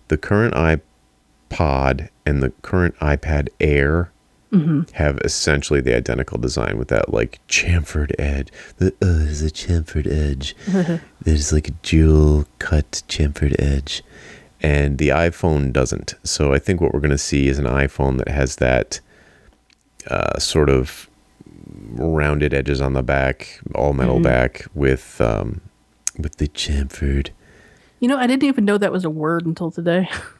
the current iPod and the current iPad Air have essentially the identical design with that like chamfered edge. There's a chamfered edge. There's like a jewel cut chamfered edge. And the iPhone doesn't. So I think what we're going to see is an iPhone that has that sort of rounded edges on the back, all metal back with the chamfered. I didn't even know that was a word until today.